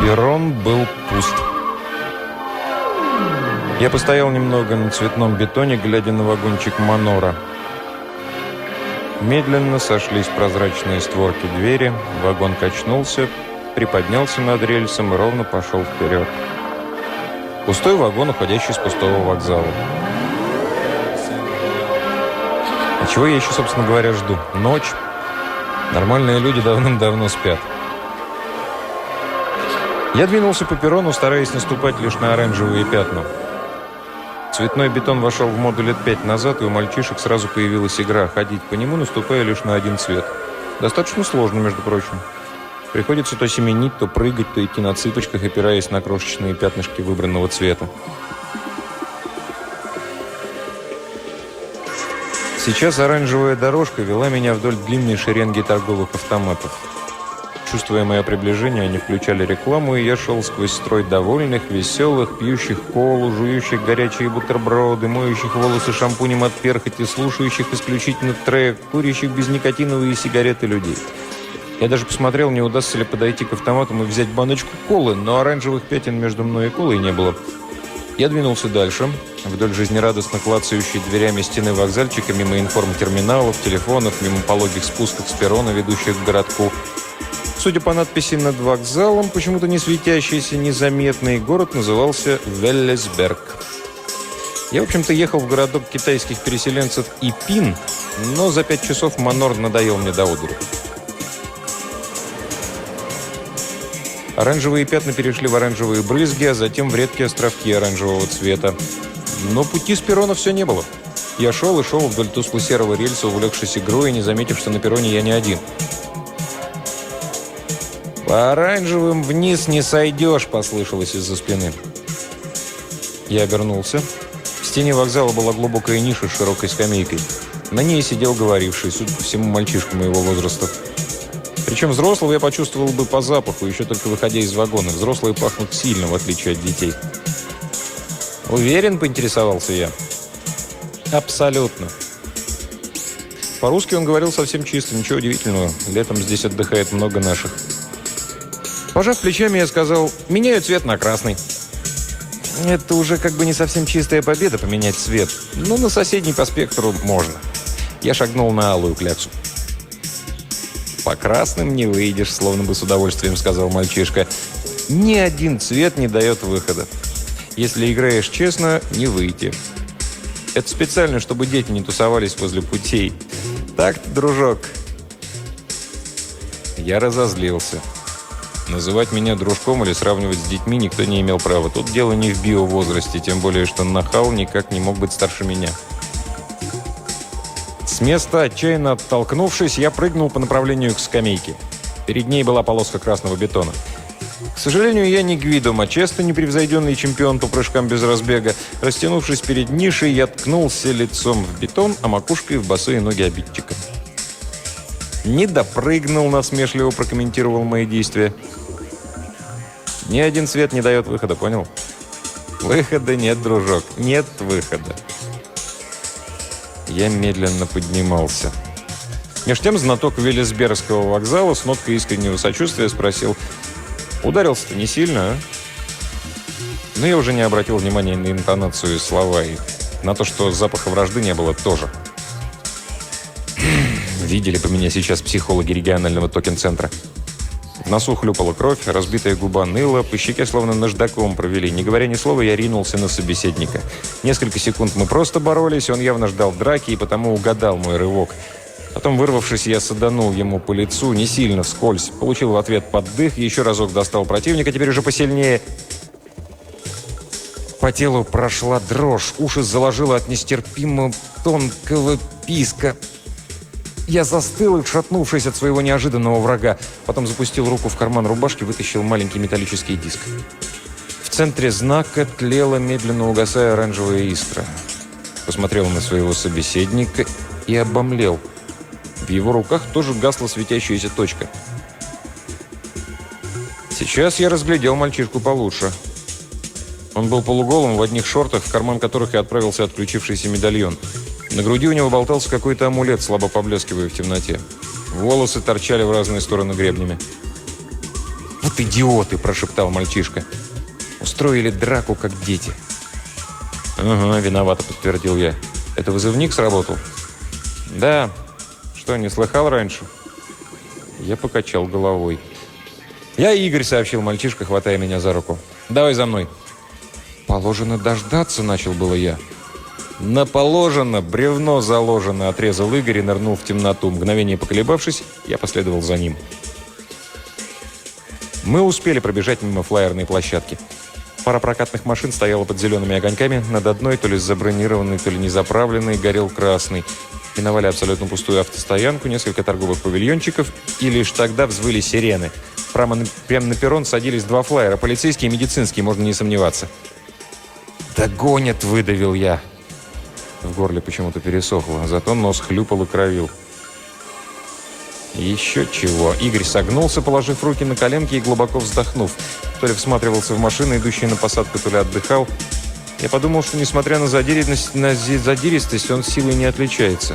Перрон был пуст. Я постоял немного на цветном бетоне, глядя на вагончик Манора. Медленно сошлись прозрачные створки двери, вагон качнулся, приподнялся над рельсом и ровно пошел вперед. Пустой вагон, уходящий с пустого вокзала. А чего я еще, собственно говоря, жду? Ночь. Нормальные люди давным-давно спят. Я двинулся по перрону, стараясь наступать лишь на оранжевые пятна. Цветной бетон вошел в моду лет 5 назад, и у мальчишек сразу появилась игра ходить по нему, наступая лишь на один цвет. Достаточно сложно, между прочим. Приходится то семенить, то прыгать, то идти на цыпочках, опираясь на крошечные пятнышки выбранного цвета. Сейчас оранжевая дорожка вела меня вдоль длинной шеренги торговых автоматов. Чувствуя мое приближение, они включали рекламу, и я шел сквозь строй довольных, веселых, пьющих колу, жующих горячие бутерброды, моющих волосы шампунем от перхоти, слушающих исключительно трек, курящих безникотиновые сигареты людей. Я даже посмотрел, не удастся ли подойти к автоматам и взять баночку колы, но оранжевых пятен между мной и колой не было. Я двинулся дальше, вдоль жизнерадостно клацающей дверями стены вокзальчика, мимо информтерминалов, телефонов, мимо пологих спусков с перрона, ведущих к городку. Судя по надписи над вокзалом, почему-то не светящийся, незаметный, город назывался Веллесберг. Я, в общем-то, ехал в городок китайских переселенцев Ипин, но за 5 часов Манор надоел мне до одури. Оранжевые пятна перешли в оранжевые брызги, а затем в редкие островки оранжевого цвета. Но пути с перрона все не было. Я шел и шел вдоль тускло-серого рельса, увлекшись игрой, и не заметив, что на перроне я не один. «По оранжевым вниз не сойдешь», — послышалось из-за спины. Я обернулся. В стене вокзала была глубокая ниша с широкой скамейкой. На ней сидел говоривший, судя по всему, мальчишка моего возраста. Причем взрослого я почувствовал бы по запаху, еще только выходя из вагона. Взрослые пахнут сильно, в отличие от детей. «Уверен?» — поинтересовался я. «Абсолютно». По-русски он говорил совсем чисто, ничего удивительного. Летом здесь отдыхает много наших. Пожав плечами, я сказал: «Меняю цвет на красный». Это уже как бы не совсем чистая победа поменять цвет, но на соседний по спектру можно. Я шагнул на алую кляксу. «По красным не выйдешь», — словно бы с удовольствием сказал мальчишка. «Ни один цвет не дает выхода. Если играешь честно, не выйти. Это специально, чтобы дети не тусовались возле путей. Так-то, дружок». Я разозлился. Называть меня дружком или сравнивать с детьми никто не имел права. Тут дело не в биовозрасте, тем более, что нахал никак не мог быть старше меня. С места, отчаянно оттолкнувшись, я прыгнул по направлению к скамейке. Перед ней была полоска красного бетона. К сожалению, я не Гвидо Мачесто, непревзойденный чемпион по прыжкам без разбега. Растянувшись перед нишей, я ткнулся лицом в бетон, а макушкой в босые ноги обидчика. «Не допрыгнул», — насмешливо прокомментировал мои действия. «Ни один цвет не дает выхода, понял?» «Выхода нет, дружок, нет выхода». Я медленно поднимался. Меж тем знаток Веллесбергского вокзала с ноткой искреннего сочувствия спросил: «Ударился-то не сильно, а?» Но я уже не обратил внимания на интонацию и слова, и на то, что запаха вражды не было тоже. Видели бы меня сейчас психологи регионального токен-центра. В носу хлюпала кровь, разбитая губа ныла, по щеке словно наждаком провели. Не говоря ни слова, я ринулся на собеседника. Несколько секунд мы просто боролись, он явно ждал драки и потому угадал мой рывок. Потом, вырвавшись, я саданул ему по лицу, не сильно, вскользь. Получил в ответ поддых, еще разок достал противника, теперь уже посильнее. По телу прошла дрожь, уши заложило от нестерпимо тонкого писка. Я застыл, отшатнувшись от своего неожиданного врага. Потом запустил руку в карман рубашки, вытащил маленький металлический диск. В центре знака тлела, медленно угасая, оранжевая искра. Посмотрел на своего собеседника и обомлел. В его руках тоже гасла светящаяся точка. Сейчас я разглядел мальчишку получше. Он был полуголым, в одних шортах, в карман которых и отправился отключившийся медальон. На груди у него болтался какой-то амулет, слабо поблескивая в темноте. Волосы торчали в разные стороны гребнями. «Вот «Вот идиоты!» – прошептал мальчишка. «Устроили драку, как дети». «Ага, виновато», – подтвердил я. «Это вызывник сработал?» «Да. Что, не слыхал раньше?» Я покачал головой. «Я Игорь», – сообщил мальчишка, хватая меня за руку. «Давай за мной». «Положено дождаться», – начал было я. «На положено, бревно заложено», – отрезал Игорь и нырнул в темноту. Мгновение поколебавшись, я последовал за ним. Мы успели пробежать мимо флайерной площадки. Пара прокатных машин стояла под зелеными огоньками. Над одной, то ли забронированной, то ли незаправленной, горел красный. Миновали абсолютно пустую автостоянку, несколько торговых павильончиков, и лишь тогда взвыли сирены. Прямо на перрон садились два флайера, полицейские и медицинские, можно не сомневаться. «Догонят!» – выдавил я. В горле почему-то пересохло, зато нос хлюпал и кровил. Еще чего. Игорь согнулся, положив руки на коленки и глубоко вздохнув. То ли всматривался в машины, идущие на посадку, то ли отдыхал. Я подумал, что, несмотря на задиристость, он силой не отличается.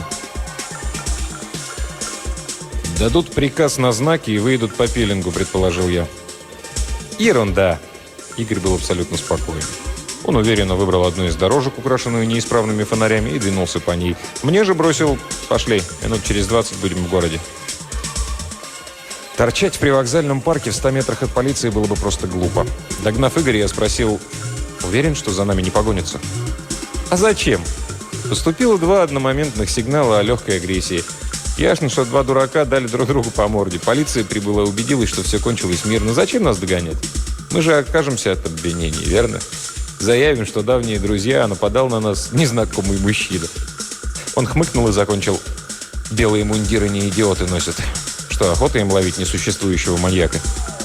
«Дадут приказ на знаки и выйдут по пилингу», — предположил я. «Ерунда!» Игорь был абсолютно спокоен. Он уверенно выбрал одну из дорожек, украшенную неисправными фонарями, и двинулся по ней. Мне же бросил: «Пошли, минут через 20 будем в городе». Торчать в привокзальном парке в 100 метрах от полиции было бы просто глупо. Догнав Игоря, я спросил: «Уверен, что за нами не погонятся?» «А зачем?» Поступило два одномоментных сигнала о легкой агрессии. Ясно, что два дурака дали друг другу по морде. Полиция прибыла и убедилась, что все кончилось мирно. Зачем нас догонять? Мы же окажемся от обвинений, верно? Заявим, что давние друзья, а нападал на нас незнакомый мужчина». Он хмыкнул и закончил: «Белые мундиры не идиоты носят. Что, охота им ловить несуществующего маньяка?»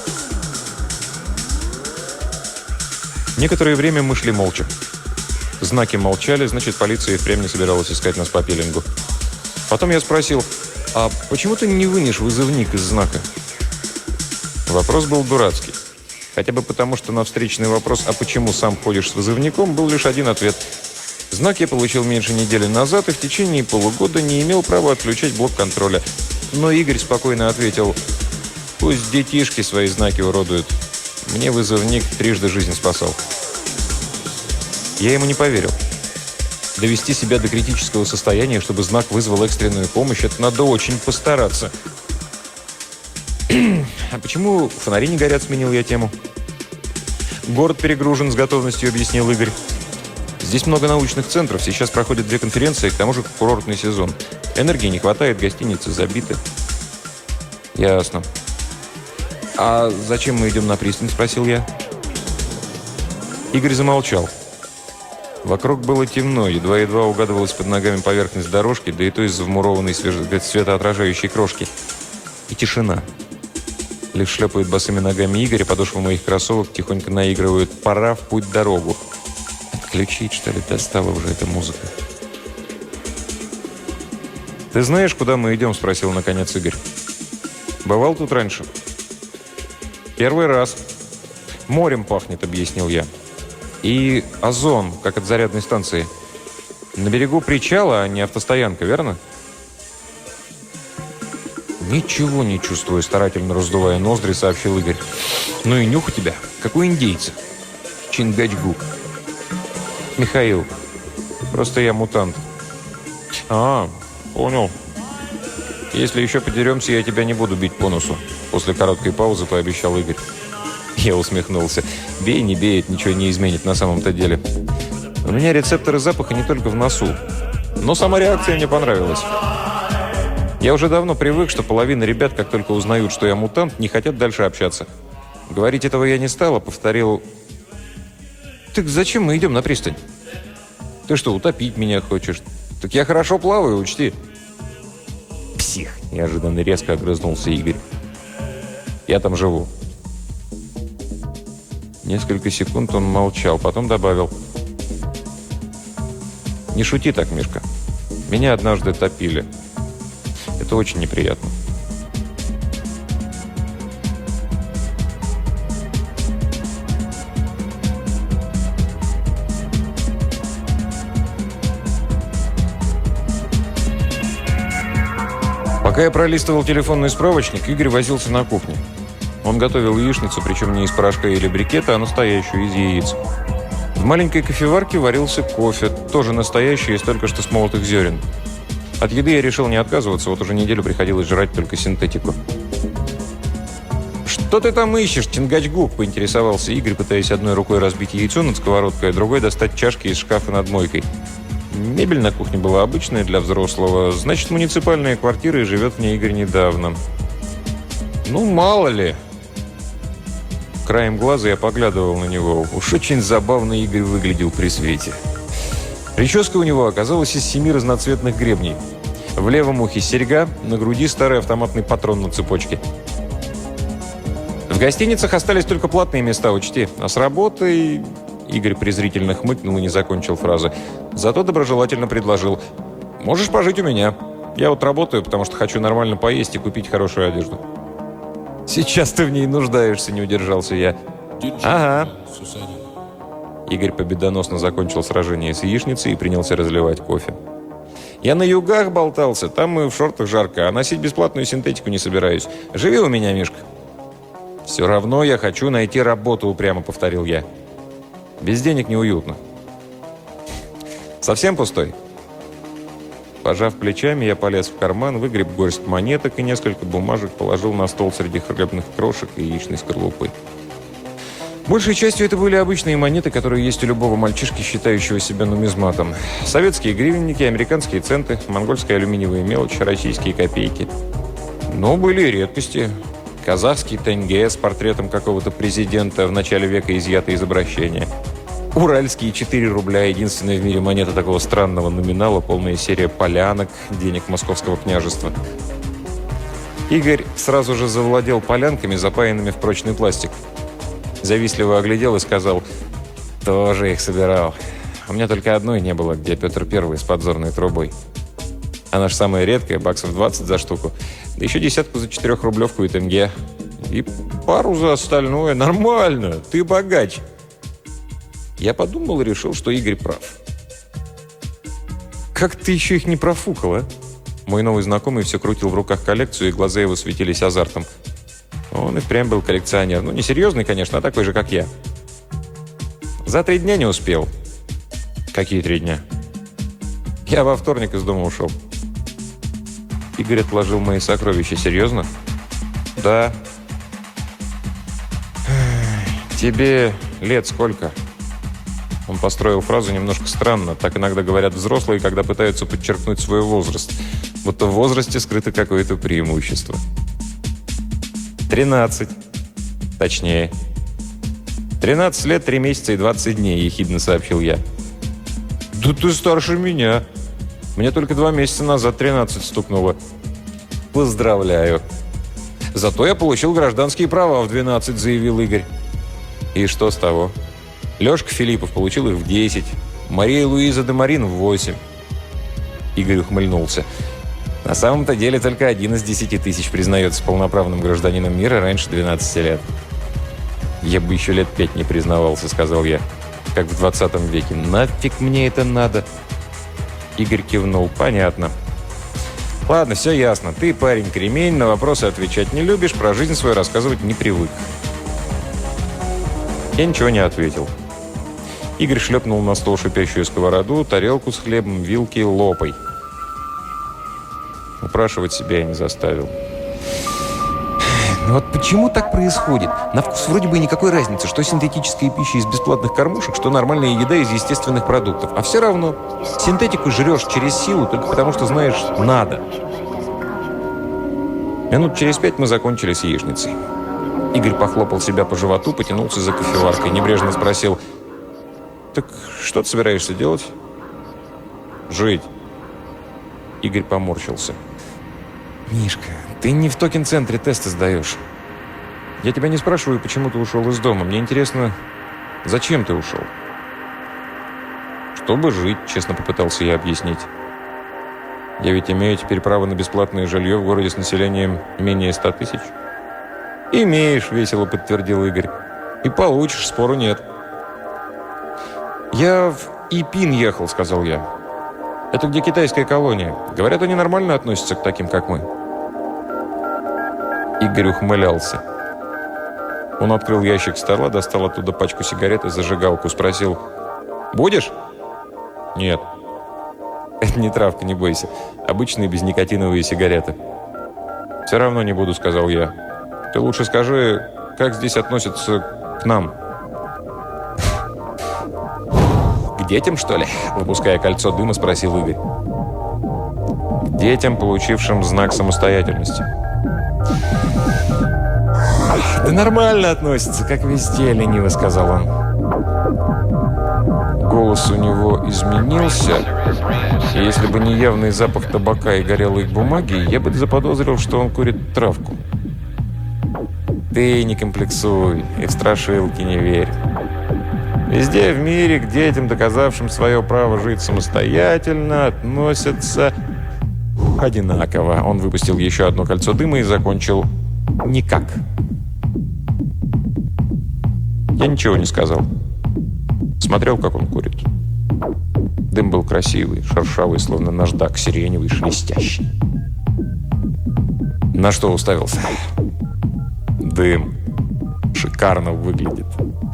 Некоторое время мы шли молча. Знаки молчали, значит, полиция и впрямь не собиралась искать нас по пилингу. Потом я спросил: «А почему ты не вынешь вызывник из знака?» Вопрос был дурацкий. Хотя бы потому, что на встречный вопрос: «А почему сам ходишь с вызывником?» был лишь один ответ. Знак я получил меньше недели назад и в течение полугода не имел права отключать блок контроля. Но Игорь спокойно ответил: «Пусть детишки свои знаки уродуют. Мне вызывник трижды жизнь спасал». Я ему не поверил. Довести себя до критического состояния, чтобы знак вызвал экстренную помощь, это надо очень постараться. «А почему фонари не горят?» — сменил я тему. «Город перегружен», — с готовностью объяснил Игорь. «Здесь много научных центров, сейчас проходят 2 конференции, к тому же курортный сезон. Энергии не хватает, гостиницы забиты». «Ясно». «А зачем мы идем на пристань?» — спросил я. Игорь замолчал. Вокруг было темно, едва-едва угадывалась под ногами поверхность дорожки, да и то из-за вмурованной светоотражающей крошки. И тишина. Лишь шлепают босыми ногами Игоря, подошвы моих кроссовок тихонько наигрывают: «Пора в путь-дорогу». Отключить, что ли? Достала уже эта музыка. «Ты знаешь, куда мы идем?» — спросил наконец Игорь. «Бывал тут раньше?» «Первый раз». «Морем пахнет», — объяснил я. «И озон, как от зарядной станции. На берегу причала, а не автостоянка, верно?» «Ничего не чувствую», — старательно раздувая ноздри, сообщил Игорь. «Ну и нюх у тебя, как у индейца. Чингачгук». «Михаил, просто я мутант». «А, понял. Если еще подеремся, я тебя не буду бить по носу», — после короткой паузы пообещал Игорь. Я усмехнулся. «Бей, не бей, это ничего не изменит на самом-то деле. У меня рецепторы запаха не только в носу. Но сама реакция мне понравилась. Я уже давно привык, что половина ребят, как только узнают, что я мутант, не хотят дальше общаться. Говорить этого я не стал, а повторил: «Так зачем мы идем на пристань? Ты что, утопить меня хочешь? Так я хорошо плаваю, учти». «Псих!» – неожиданно резко огрызнулся Игорь. «Я там живу». Несколько секунд он молчал, потом добавил: «Не шути так, Мишка. Меня однажды топили. Это очень неприятно». Пока я пролистывал телефонный справочник, Игорь возился на кухне. Он готовил яичницу, причем не из порошка или брикета, а настоящую, из яиц. В маленькой кофеварке варился кофе, тоже настоящий, из только что смолотых зерен. От еды я решил не отказываться, вот уже неделю приходилось жрать только синтетику. «Что ты там ищешь, Чингачгук?» – поинтересовался Игорь, пытаясь одной рукой разбить яйцо над сковородкой, а другой достать чашки из шкафа над мойкой. Мебель на кухне была обычная для взрослого, значит, муниципальная квартира, и живет в ней Игорь недавно. «Ну, мало ли». Краем глаза я поглядывал на него. Уж очень забавно Игорь выглядел при свете. Прическа у него оказалась из 7 разноцветных гребней. В левом ухе серьга, на груди старый автоматный патрон на цепочке. В гостиницах остались только платные места, учти. А с работой... Игорь презрительно хмыкнул и не закончил фразы. Зато доброжелательно предложил. «Можешь пожить у меня. Я вот работаю, потому что хочу нормально поесть и купить хорошую одежду». «Сейчас ты в ней нуждаешься», — не удержался я. «Ага». Игорь победоносно закончил сражение с яичницей и принялся разливать кофе. «Я на югах болтался, там и в шортах жарко, а носить бесплатную синтетику не собираюсь. Живи у меня, Мишка». «Все равно я хочу найти работу», — упрямо повторил я. «Без денег неуютно». «Совсем пустой?» Пожав плечами, я полез в карман, выгреб горсть монеток и несколько бумажек положил на стол среди хлебных крошек и яичной скорлупы. Большей частью это были обычные монеты, которые есть у любого мальчишки, считающего себя нумизматом. Советские гривенники, американские центы, монгольская алюминиевая мелочь, российские копейки. Но были и редкости. Казахский тенге с портретом какого-то президента в начале века, изъято из обращения. Уральские 4 рубля, единственная в мире монета такого странного номинала, полная серия полянок, денег Московского княжества. Игорь сразу же завладел полянками, запаянными в прочный пластик. Завистливо оглядел и сказал: «Тоже их собирал. У меня только одной не было, где Петр I с подзорной трубой. Она же самая редкая, баксов 20 за штуку. Да еще десятку за 4-рублевку и тенге. И пару за остальное. Нормально, ты богач». Я подумал и решил, что Игорь прав. «Как ты еще их не профукал, а?» Мой новый знакомый все крутил в руках коллекцию, и глаза его светились азартом. Он и впрямь был коллекционер. Ну, не серьезный, конечно, а такой же, как я. «За 3 дня не успел». «Какие 3 дня?» «Я во вторник из дома ушел». Игорь отложил мои сокровища. «Серьезно?» «Да». «Тебе лет сколько?» Он построил фразу немножко странно. Так иногда говорят взрослые, когда пытаются подчеркнуть свой возраст. Будто в возрасте скрыто какое-то преимущество. 13. Точнее. 13 лет, 3 месяца и 20 дней, ехидно сообщил я. «Да ты старше меня. Мне только 2 месяца назад 13 стукнуло». «Поздравляю». «Зато я получил гражданские права в 12», заявил Игорь. «И что с того?» Лешка Филиппов получил их в 10, Мария Луиза де Марин в 8. Игорь ухмыльнулся. На самом-то деле только 1 из 10 тысяч признается полноправным гражданином мира раньше 12 лет. «Я бы еще лет 5 не признавался», — сказал я, как в 20 веке. «Нафиг мне это надо?» Игорь кивнул. «Понятно. Ладно, все ясно. Ты, парень, кремень, на вопросы отвечать не любишь, про жизнь свою рассказывать не привык». Я ничего не ответил. Игорь шлепнул на стол шипящую сковороду, тарелку с хлебом, вилки, лопай. Упрашивать себя я не заставил. Но вот почему так происходит? На вкус вроде бы никакой разницы, что синтетическая пища из бесплатных кормушек, что нормальная еда из естественных продуктов. А все равно синтетику жрешь через силу только потому, что знаешь «надо». Минут через 5 мы закончили с яичницей. Игорь похлопал себя по животу, потянулся за кофеваркой, небрежно спросил: «Так что ты собираешься делать?» «Жить». Игорь поморщился. «Мишка, ты не в токен-центре тесты сдаешь. Я тебя не спрашиваю, почему ты ушел из дома. Мне интересно, зачем ты ушел?» «Чтобы жить», — честно попытался я объяснить. «Я ведь имею теперь право на бесплатное жилье в городе с населением менее 100 тысяч». «Имеешь», — весело подтвердил Игорь. «И получишь, спору нет». «Я в Ипин ехал», — сказал я. «Это где китайская колония. Говорят, они нормально относятся к таким, как мы». Игорь ухмылялся. Он открыл ящик стола, достал оттуда пачку сигарет и зажигалку. Спросил: «Будешь?» «Нет». «Это не травка, не бойся. Обычные безникотиновые сигареты». «Все равно не буду», — сказал я. «Ты лучше скажи, как здесь относятся к нам?» «К детям, что ли?» — выпуская кольцо дыма, спросил Игорь. «К детям, получившим знак самостоятельности». «Да нормально относятся, как везде», — лениво сказал он. Голос у него изменился, и если бы не явный запах табака и горелой бумаги, я бы заподозрил, что он курит травку. «Ты не комплексуй и в страшилки не верь. Везде в мире к детям, доказавшим свое право жить самостоятельно, относятся одинаково». Он выпустил еще одно кольцо дыма и закончил: «Никак». Я ничего не сказал. Смотрел, как он курит. Дым был красивый, шершавый, словно наждак, сиреневый, шелестящий. На что уставился? Дым. Шикарно выглядит.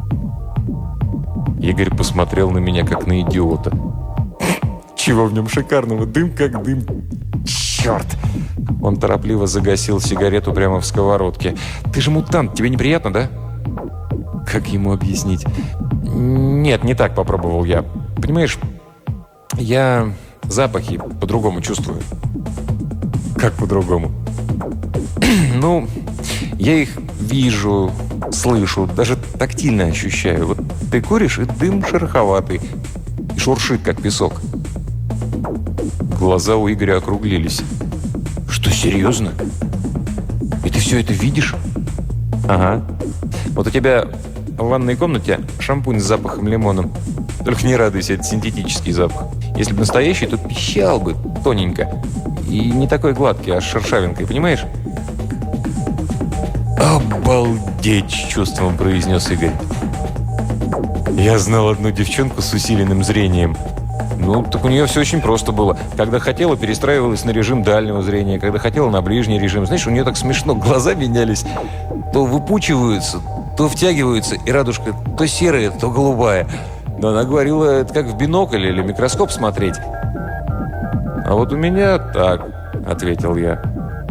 Игорь посмотрел на меня, как на идиота. Чего в нем шикарного? Дым как дым. Черт! Он торопливо загасил сигарету прямо в сковородке. Ты же мутант, тебе неприятно, да? Как ему объяснить? Нет, не так, попробовал я. Понимаешь, я запахи по-другому чувствую. Как по-другому? Ну, я их вижу, слышу, даже тактильно ощущаю. Вот ты куришь, и дым шероховатый, и шуршит, как песок. Глаза у Игоря округлились. Что, серьезно? И ты все это видишь? Ага. Вот у тебя в ванной комнате шампунь с запахом лимона. Только не радуйся, это синтетический запах. Если бы настоящий, то пищал бы тоненько. И не такой гладкий, а с шершавинкой, понимаешь? «Обалдеть!» – чувством произнес Игорь. Я знал одну девчонку с усиленным зрением. Ну, так у нее все очень просто было. Когда хотела, перестраивалась на режим дальнего зрения. Когда хотела, на ближний режим. Знаешь, у нее так смешно глаза менялись. То выпучиваются, то втягиваются, и радужка то серая, то голубая. Но она говорила, это как в бинокль или микроскоп смотреть. «А вот у меня так», — ответил я.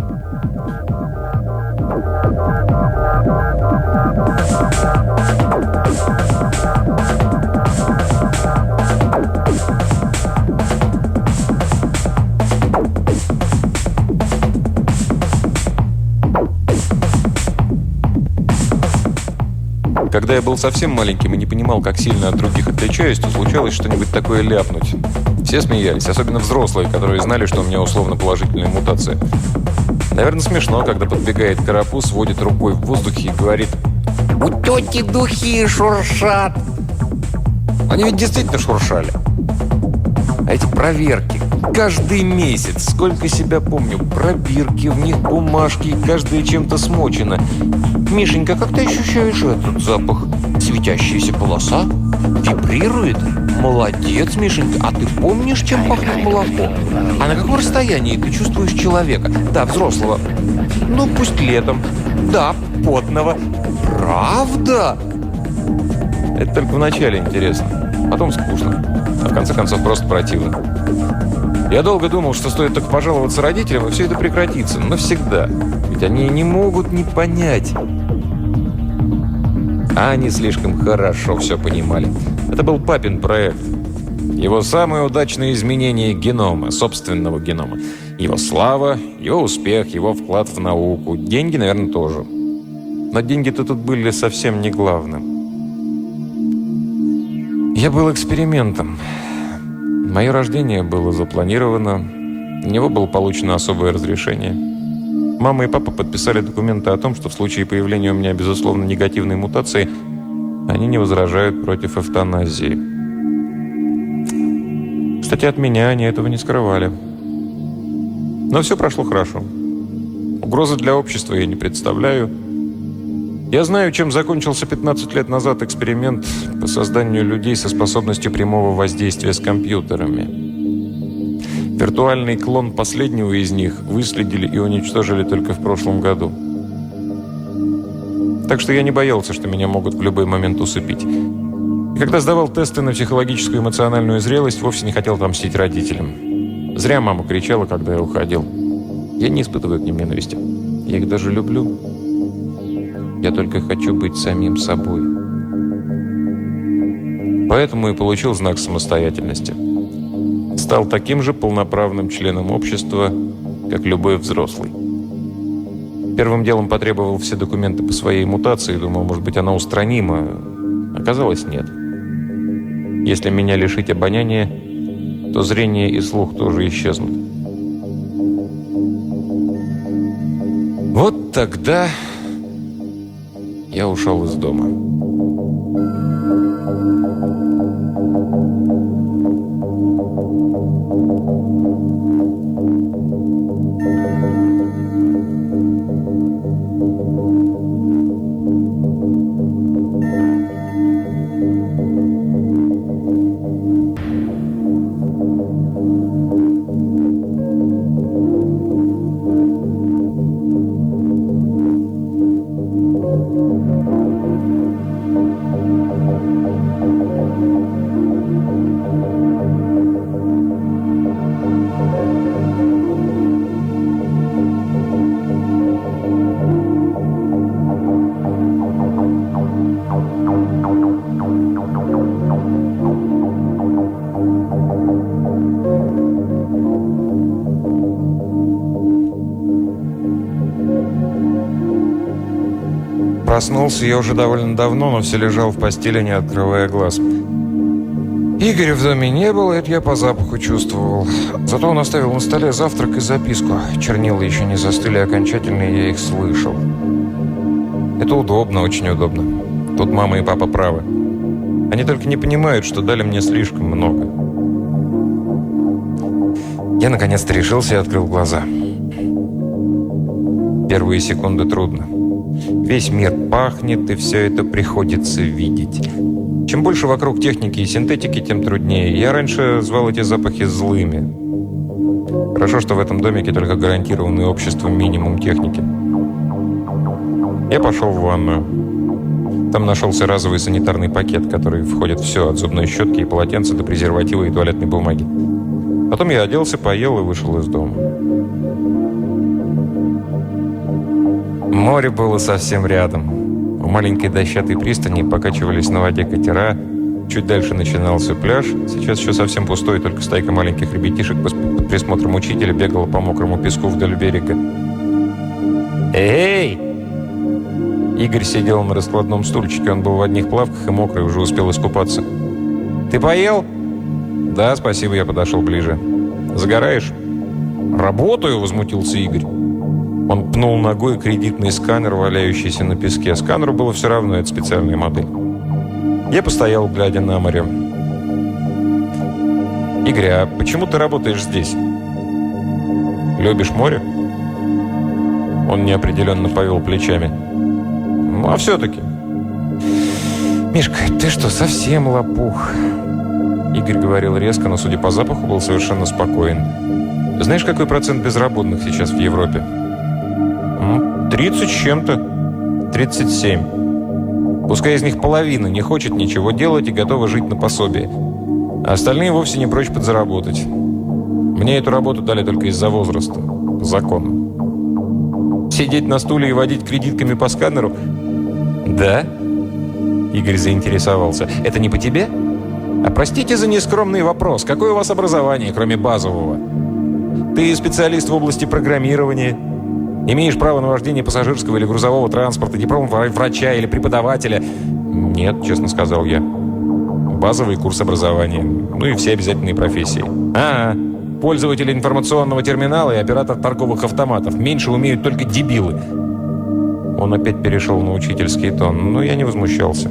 Когда я был совсем маленьким и не понимал, как сильно от других отличаюсь, то случалось что-нибудь такое ляпнуть. Все смеялись, особенно взрослые, которые знали, что у меня условно положительная мутация. Наверное, смешно, когда подбегает карапуз, водит рукой в воздухе и говорит: «У тети духи шуршат». Они ведь действительно шуршали. А эти проверки каждый месяц, сколько себя помню, пробирки, в них бумажки, каждая чем-то смочена. «Мишенька, как ты ощущаешь этот запах? Светящаяся полоса? Вибрирует? Молодец, Мишенька. А ты помнишь, чем пахнет молоко? А на каком расстоянии ты чувствуешь человека? Да, взрослого. Ну, пусть летом. Да, потного. Правда?» Это только в начале интересно. Потом скучно. А в конце концов просто противно. Я долго думал, что стоит только пожаловаться родителям, и все это прекратится. Навсегда. Ведь они не могут не понять. А они слишком хорошо все понимали. Это был папин проект. Его самое удачное изменение генома, собственного генома. Его слава, его успех, его вклад в науку. Деньги, наверное, тоже. Но деньги-то тут были совсем не главным. Я был экспериментом. Мое рождение было запланировано. У него было получено особое разрешение. Мама и папа подписали документы о том, что в случае появления у меня, безусловно, негативной мутации, они не возражают против эвтаназии. Кстати, от меня они этого не скрывали. Но все прошло хорошо. Угрозы для общества я не представляю. Я знаю, чем закончился 15 лет назад эксперимент по созданию людей со способностью прямого воздействия с компьютерами. Виртуальный клон последнего из них выследили и уничтожили только в прошлом году. Так что я не боялся, что меня могут в любой момент усыпить. И когда сдавал тесты на психологическую и эмоциональную зрелость, вовсе не хотел отомстить родителям. Зря мама кричала, когда я уходил. Я не испытываю к ним ненависти. Я их даже люблю. Я только хочу быть самим собой. Поэтому и получил знак самостоятельности. Стал таким же полноправным членом общества, как любой взрослый. Первым делом потребовал все документы по своей мутации. Думал, может быть, она устранима. Оказалось, нет. Если меня лишить обоняния, то зрение и слух тоже исчезнут. Вот тогда я ушел из дома. Проснулся я уже довольно давно, но все лежал в постели, не открывая глаз. Игоря в доме не было, это я по запаху чувствовал. Зато он оставил на столе завтрак и записку. Чернила еще не застыли окончательно, и я их слышал. Это удобно, очень удобно. Тут мама и папа правы. Они только не понимают, что дали мне слишком много. Я наконец-то решился и открыл глаза. Первые секунды трудно. Весь мир пахнет, и все это приходится видеть. Чем больше вокруг техники и синтетики, тем труднее. Я раньше звал эти запахи злыми. Хорошо, что в этом домике только гарантированный обществом минимум техники. Я пошел в ванную. Там нашелся разовый санитарный пакет, в который входит все, от зубной щетки и полотенца до презерватива и туалетной бумаги. Потом я оделся, поел и вышел из дома. Море было совсем рядом. У маленькой дощатой пристани покачивались на воде катера. Чуть дальше начинался пляж. Сейчас еще совсем пустой, только стайка маленьких ребятишек под присмотром учителя бегала по мокрому песку вдоль берега. «Эй!» Игорь сидел на раскладном стульчике. Он был в одних плавках и мокрый, уже успел искупаться. «Ты поел?» «Да, спасибо», я подошел ближе. «Загораешь?» «Работаю», — возмутился Игорь. Он пнул ногой кредитный сканер, валяющийся на песке. Сканеру было все равно, это специальная модель. Я постоял, глядя на море. «Игорь, а почему ты работаешь здесь? Любишь море?» Он неопределенно повел плечами. «Ну, а все-таки...» «Мишка, ты что, совсем лопух?» Игорь говорил резко, но, судя по запаху, был совершенно спокоен. «Знаешь, какой процент безработных сейчас в Европе?» 30 с чем-то. 37. Пускай из них половина не хочет ничего делать и готова жить на пособие. А остальные вовсе не прочь подзаработать. Мне эту работу дали только из-за возраста. По закону. Сидеть на стуле и водить кредитками по сканеру? Да? Игорь заинтересовался. Это не по тебе? А простите за нескромный вопрос. Какое у вас образование, кроме базового? Ты специалист в области программирования? Имеешь право на вождение пассажирского или грузового транспорта, диплом врача или преподавателя? Нет, честно сказал я. Базовый курс образования. Ну и все обязательные профессии. Пользователи информационного терминала и оператор торговых автоматов. Меньше умеют только дебилы. Он опять перешел на учительский тон, но я не возмущался.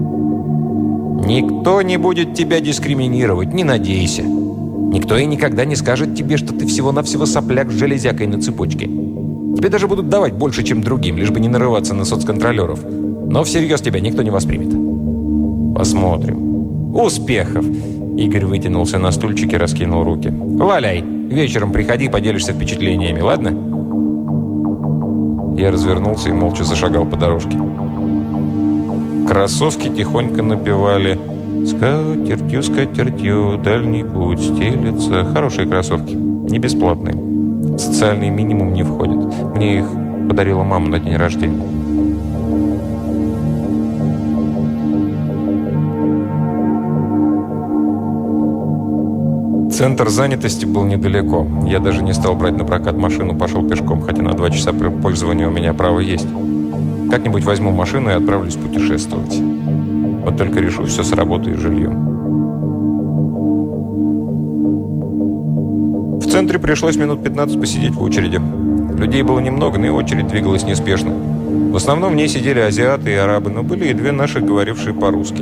Никто не будет тебя дискриминировать, не надейся. Никто и никогда не скажет тебе, что ты всего-навсего сопляк с железякой на цепочке. Тебе даже будут давать больше, чем другим, лишь бы не нарываться на соцконтролеров. Но всерьез тебя никто не воспримет. Посмотрим. Успехов! Игорь вытянулся на стульчике, раскинул руки. Валяй! Вечером приходи, поделишься впечатлениями, ладно? Я развернулся и молча зашагал по дорожке. Кроссовки тихонько напевали «Скатертью, скатертью, дальний путь стелется». Хорошие кроссовки, не бесплатные. В социальный минимум не входят. Мне их подарила мама на день рождения. Центр занятости был недалеко. Я даже не стал брать на прокат машину, пошел пешком, хотя на 2 часа пользования у меня право есть. Как-нибудь возьму машину и отправлюсь путешествовать. Вот только решу все с работой и жильем. В центре пришлось минут 15 посидеть в очереди. Людей было немного, но и очередь двигалась неспешно. В основном в ней сидели азиаты и арабы, но были и 2 наши, говорившие по-русски.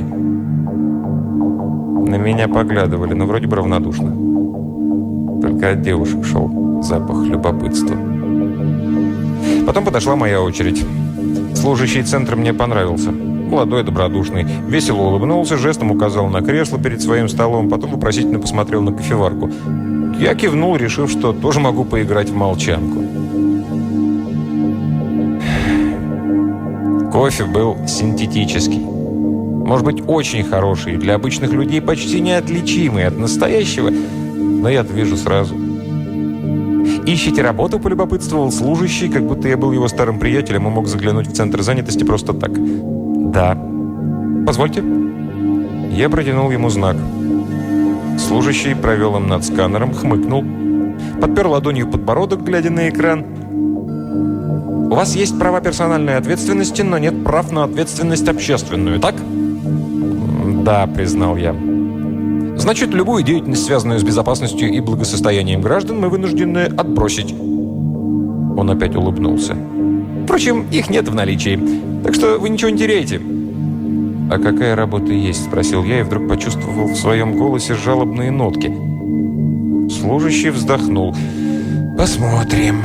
На меня поглядывали, но вроде бы равнодушно. Только от девушек шел запах любопытства. Потом подошла моя очередь. Служащий центра мне понравился. Молодой, добродушный. Весело улыбнулся, жестом указал на кресло перед своим столом, потом вопросительно посмотрел на кофеварку. Я кивнул, решив, что тоже могу поиграть в молчанку. Кофе был синтетический. Может быть, очень хороший, для обычных людей почти неотличимый от настоящего, но я-то вижу сразу. «Ищете работу?» – полюбопытствовал служащий, как будто я был его старым приятелем и мог заглянуть в центр занятости просто так. «Да». «Позвольте». Я протянул ему знак. Служащий провел им над сканером, хмыкнул, подпер ладонью подбородок, глядя на экран. «У вас есть права персональной ответственности, но нет прав на ответственность общественную, так?» «Да», – признал я. «Значит, любую деятельность, связанную с безопасностью и благосостоянием граждан, мы вынуждены отбросить». Он опять улыбнулся. «Впрочем, их нет в наличии, так что вы ничего не теряете». «А какая работа есть?» – спросил я и вдруг почувствовал в своем голосе жалобные нотки. Служащий вздохнул. «Посмотрим».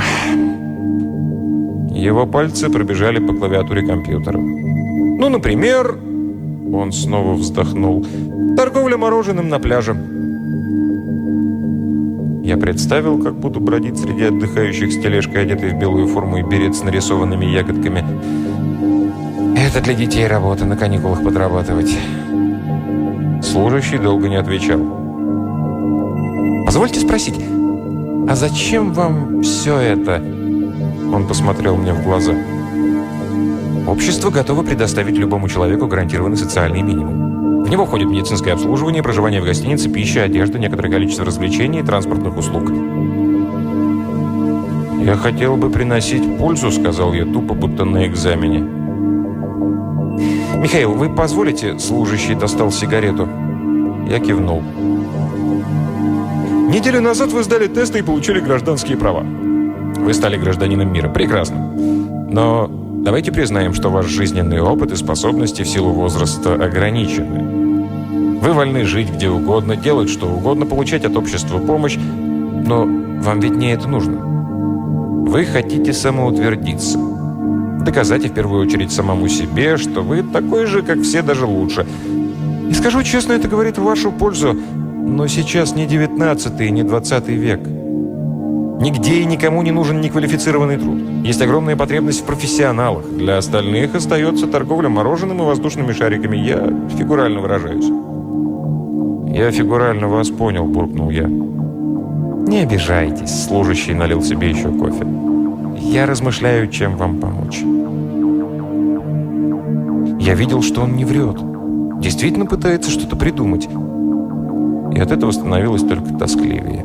Его пальцы пробежали по клавиатуре компьютера. «Ну, например...» Он снова вздохнул. «Торговля мороженым на пляже». Я представил, как буду бродить среди отдыхающих с тележкой, одетый в белую форму и берет с нарисованными ягодками. «Это для детей работа, на каникулах подрабатывать». Служащий долго не отвечал. «Позвольте спросить, а зачем вам все это?» Он посмотрел мне в глаза. «Общество готово предоставить любому человеку гарантированный социальный минимум. В него входит медицинское обслуживание, проживание в гостинице, пища, одежда, некоторое количество развлечений и транспортных услуг». «Я хотел бы приносить пользу», — сказал я тупо, будто на экзамене. «Михаил, вы позволите?» — служащий достал сигарету. Я кивнул. «Неделю назад вы сдали тесты и получили гражданские права. Вы стали гражданином мира. Прекрасно. Но давайте признаем, что ваш жизненный опыт и способности в силу возраста ограничены. Вы вольны жить где угодно, делать что угодно, получать от общества помощь, но вам ведь не это нужно. Вы хотите самоутвердиться. Доказать, и в первую очередь самому себе, что вы такой же, как все, даже лучше. И скажу честно, это говорит в вашу пользу, но сейчас не 19-й и не 20 век. Нигде и никому не нужен неквалифицированный труд. Есть огромная потребность в профессионалах. Для остальных остается торговля мороженым и воздушными шариками. Я фигурально выражаюсь». «Я фигурально вас понял», — буркнул я. «Не обижайтесь», — служащий налил себе еще кофе. «Я размышляю, чем вам помочь». Я видел, что он не врет. Действительно пытается что-то придумать. И от этого становилось только тоскливее.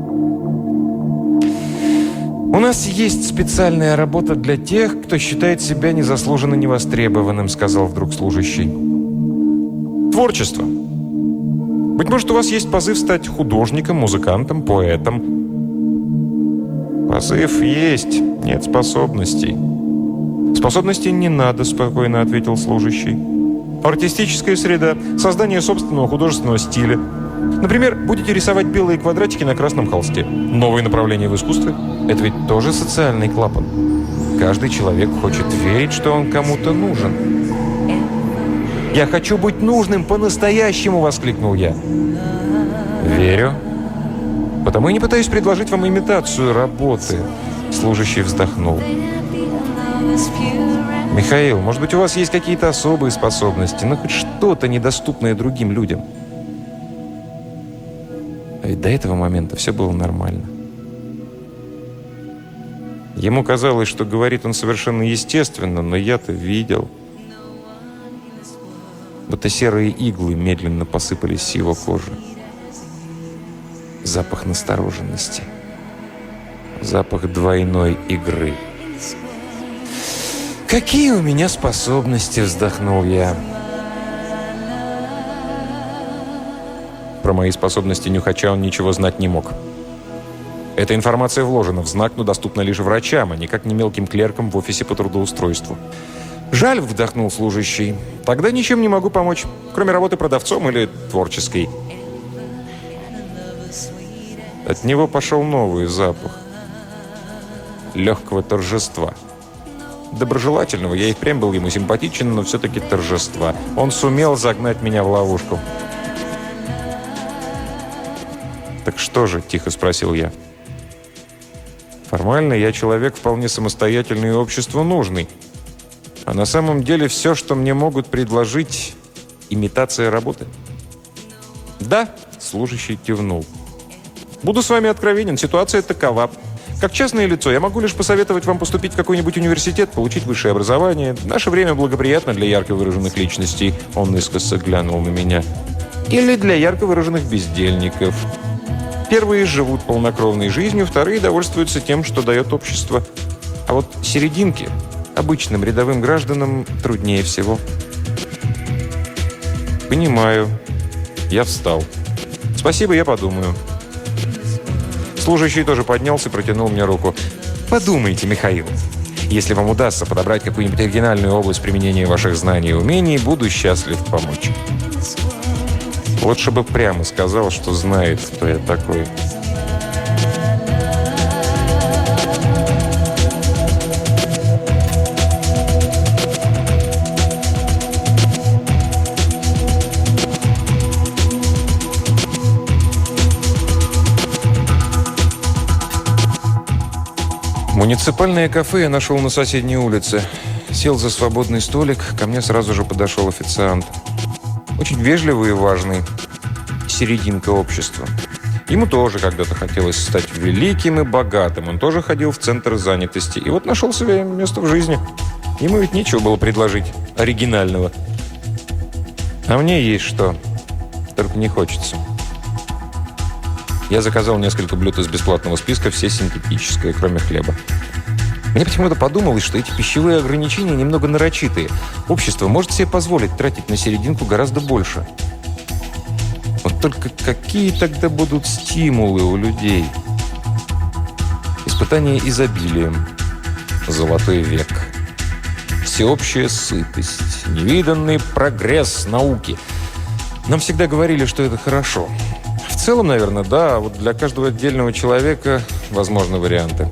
«У нас есть специальная работа для тех, кто считает себя незаслуженно невостребованным», — сказал вдруг служащий. «Творчество. Быть может, у вас есть позыв стать художником, музыкантом, поэтом». «Позыв есть, нет способностей». «Способностей не надо», — спокойно ответил служащий. «Артистическая среда, создание собственного художественного стиля. Например, будете рисовать белые квадратики на красном холсте. Новое направление в искусстве – это ведь тоже социальный клапан. Каждый человек хочет верить, что он кому-то нужен». «Я хочу быть нужным по-настоящему!» – воскликнул я. «Верю. Потому и не пытаюсь предложить вам имитацию работы». Служащий вздохнул. «Михаил, может быть, у вас есть какие-то особые способности, но хоть что-то недоступное другим людям?» А ведь до этого момента все было нормально. Ему казалось, что говорит он совершенно естественно, но я-то видел. Будто серые иглы медленно посыпались с его кожи. Запах настороженности. Запах двойной игры. «Какие у меня способности!» — вздохнул я. Про мои способности нюхача он ничего знать не мог. Эта информация вложена в знак, но доступна лишь врачам, а никак не мелким клеркам в офисе по трудоустройству. «Жаль», — вдохнул служащий. «Тогда ничем не могу помочь, кроме работы продавцом или творческой». От него пошел новый запах. Легкого торжества. Доброжелательного, я и впрямь был ему симпатичен, но все-таки торжества. Он сумел загнать меня в ловушку. «Так что же?» – тихо спросил я. «Формально я человек вполне самостоятельный и обществу нужный. А на самом деле все, что мне могут предложить – имитация работы». «Да», – служащий кивнул. «Буду с вами откровенен, ситуация такова. Как частное лицо я могу лишь посоветовать вам поступить в какой-нибудь университет, получить высшее образование. Наше время благоприятно для ярко выраженных личностей». Он искоса глянул на меня. «Или для ярко выраженных бездельников. Первые живут полнокровной жизнью, вторые довольствуются тем, что дает общество. А вот серединке, обычным рядовым гражданам, труднее всего». «Понимаю». Я встал. «Спасибо, я подумаю». Служащий тоже поднялся и протянул мне руку. «Подумайте, Михаил. Если вам удастся подобрать какую-нибудь оригинальную область применения ваших знаний и умений, буду счастлив помочь». Вот чтобы прямо сказал, что знает, кто я такой. Муниципальное кафе я нашел на соседней улице. Сел за свободный столик, ко мне сразу же подошел официант. Очень вежливый и важный. Серединка общества. Ему тоже когда-то хотелось стать великим и богатым. Он тоже ходил в центр занятости. И вот нашел себе место в жизни. Ему ведь нечего было предложить оригинального. А мне есть что. Только не хочется. Я заказал несколько блюд из бесплатного списка, все синтетическое, кроме хлеба. Мне почему-то подумалось, что эти пищевые ограничения немного нарочитые. Общество может себе позволить тратить на серединку гораздо больше. Вот только какие тогда будут стимулы у людей? Испытание изобилием. Золотой век. Всеобщая сытость. Невиданный прогресс науки. Нам всегда говорили, что это хорошо. В целом, наверное, да, а вот для каждого отдельного человека возможны варианты.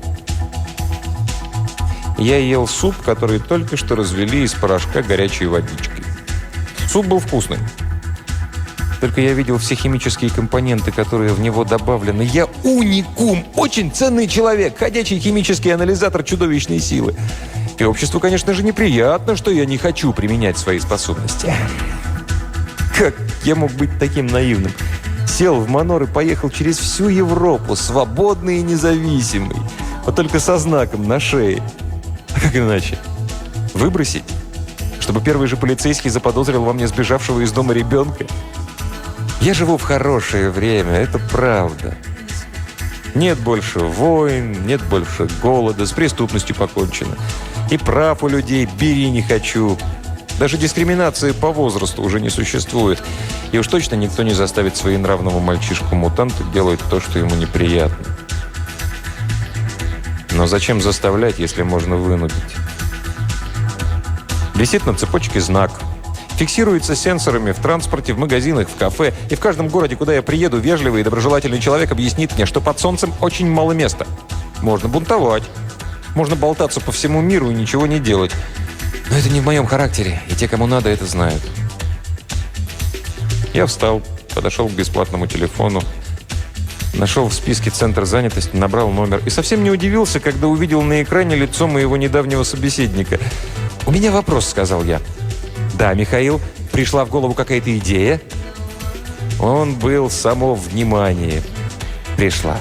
Я ел суп, который только что развели из порошка горячей водичкой. Суп был вкусный. Только я видел все химические компоненты, которые в него добавлены. Я уникум, очень ценный человек, ходячий химический анализатор чудовищной силы. И обществу, конечно же, неприятно, что я не хочу применять свои способности. Как я мог быть таким наивным? Сел в Манор и поехал через всю Европу, свободный и независимый. Вот только со знаком на шее. А как иначе? Выбросить? Чтобы первый же полицейский заподозрил во мне сбежавшего из дома ребенка? Я живу в хорошее время, это правда. Нет больше войн, нет больше голода, с преступностью покончено. И прав у людей бери не хочу. Даже дискриминации по возрасту уже не существует. И уж точно никто не заставит своенравного мальчишку-мутанта делать то, что ему неприятно. Но зачем заставлять, если можно вынудить? Висит на цепочке знак. Фиксируется сенсорами в транспорте, в магазинах, в кафе. И в каждом городе, куда я приеду, вежливый и доброжелательный человек объяснит мне, что под солнцем очень мало места. Можно бунтовать. Можно болтаться по всему миру и ничего не делать. Но это не в моем характере, и те, кому надо, это знают. Я встал, подошел к бесплатному телефону. Нашел в списке центр занятости, набрал номер. И совсем не удивился, когда увидел на экране лицо моего недавнего собеседника. «У меня вопрос», — сказал я. «Да, Михаил, пришла в голову какая-то идея?» Он был само внимание. «Пришла.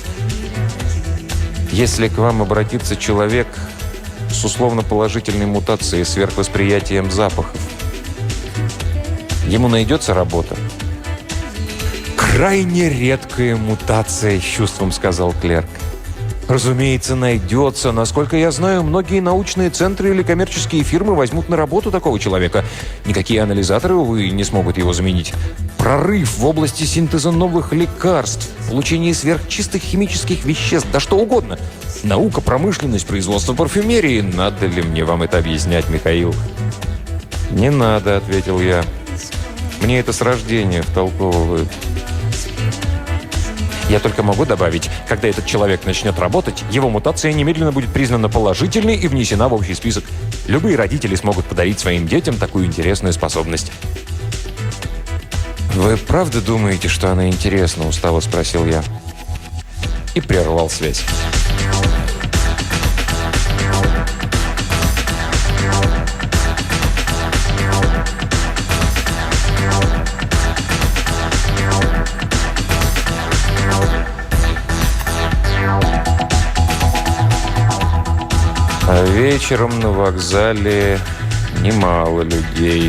Если к вам обратится человек с условно-положительной мутацией, сверхвосприятием запахов, ему найдется работа?» «Крайне редкая мутация», — с чувством сказал клерк. «Разумеется, найдется. Насколько я знаю, многие научные центры или коммерческие фирмы возьмут на работу такого человека. Никакие анализаторы, увы, не смогут его заменить. Прорыв в области синтеза новых лекарств, получение сверхчистых химических веществ, да что угодно. Наука, промышленность, производство парфюмерии. Надо ли мне вам это объяснять, Михаил?» «Не надо», — ответил я. «Мне это с рождения втолковывают». Я только могу добавить, когда этот человек начнет работать, его мутация немедленно будет признана положительной и внесена в общий список. Любые родители смогут подарить своим детям такую интересную способность. «Вы правда думаете, что она интересна?» – устало спросил я. И прервал связь. А вечером на вокзале немало людей.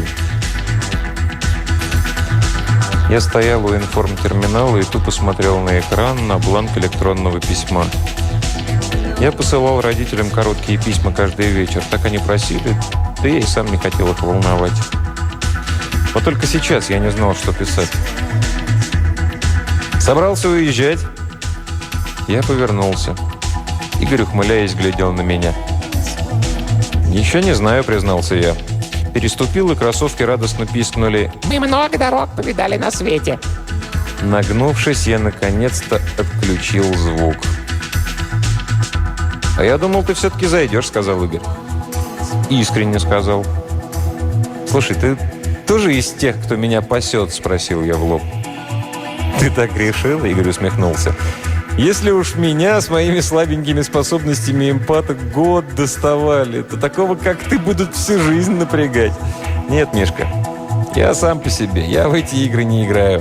Я стоял у информтерминала и тупо смотрел на экран, на бланк электронного письма. Я посылал родителям короткие письма каждый вечер. Так они просили, да я и сам не хотел их волновать. Вот только сейчас я не знал, что писать. «Собрался уезжать?» Я повернулся. Игорь, ухмыляясь, глядел на меня. «Еще не знаю», — признался я. Переступил, и кроссовки радостно пискнули. «Мы много дорог повидали на свете». Нагнувшись, я наконец-то отключил звук. «А я думал, ты все-таки зайдешь», — сказал Игорь. Искренне сказал. «Слушай, ты тоже из тех, кто меня пасет?» — спросил я в лоб. «Ты так решил?» — Игорь усмехнулся. «Если уж меня с моими слабенькими способностями эмпата год доставали, то такого, как ты, будут всю жизнь напрягать. Нет, Мишка, я сам по себе, я в эти игры не играю».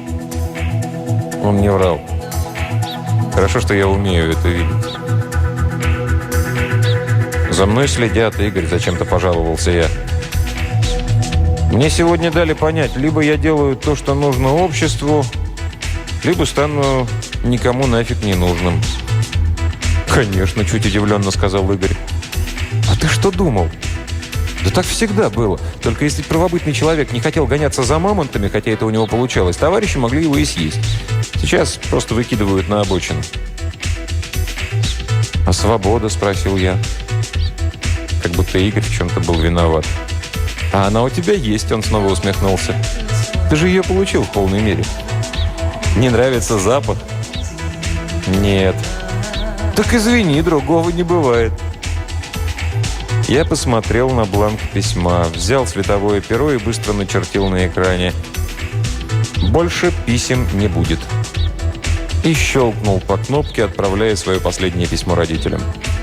Он не врал. Хорошо, что я умею это видеть. «За мной следят, Игорь», — зачем-то пожаловался я. «Мне сегодня дали понять, либо я делаю то, что нужно обществу, либо стану никому нафиг не нужным». «Конечно», — чуть удивленно сказал Игорь. «А ты что думал?» «Да так всегда было. Только если первобытный человек не хотел гоняться за мамонтами, хотя это у него получалось, товарищи могли его и съесть. Сейчас просто выкидывают на обочину». «А свобода?» — спросил я. Как будто Игорь в чем-то был виноват. «А она у тебя есть», — он снова усмехнулся. «Ты же ее получил в полной мере». «Не нравится запах?» «Нет». «Так извини, другого не бывает». Я посмотрел на бланк письма, взял световое перо и быстро начертил на экране. «Больше писем не будет». И щелкнул по кнопке, отправляя свое последнее письмо родителям.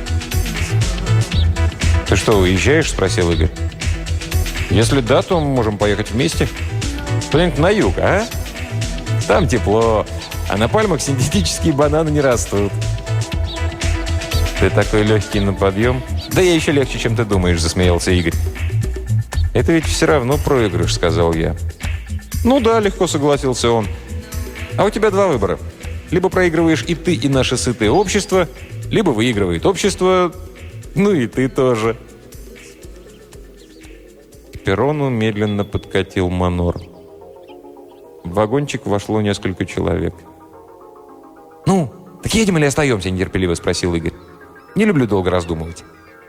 «Ты что, уезжаешь?» – спросил Игорь. «Если да, то мы можем поехать вместе. Куда-нибудь на юг, а? Там тепло, а на пальмах синтетические бананы не растут». «Ты такой легкий на подъем?» «Да я еще легче, чем ты думаешь», – засмеялся Игорь. «Это ведь все равно проигрыш», – сказал я. «Ну да», – легко согласился он. «А у тебя два выбора. Либо проигрываешь и ты, и наше сытое общество, либо выигрывает общество, ну и ты тоже». К перрону медленно подкатил манор. В вагончик вошло несколько человек. «Ну, так едем или остаемся?» – нетерпеливо спросил Игорь. «Не люблю долго раздумывать».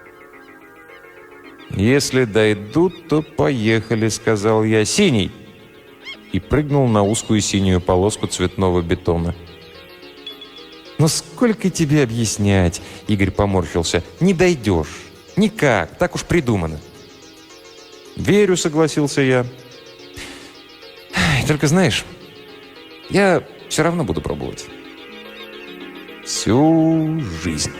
«Если дойдут, то поехали», — сказал я. «Синий!» И прыгнул на узкую синюю полоску цветного бетона. «Ну сколько тебе объяснять?» — Игорь поморщился. «Не дойдешь. Никак. Так уж придумано». «Верю», — согласился я. «Только знаешь, я все равно буду пробовать. всю жизнь.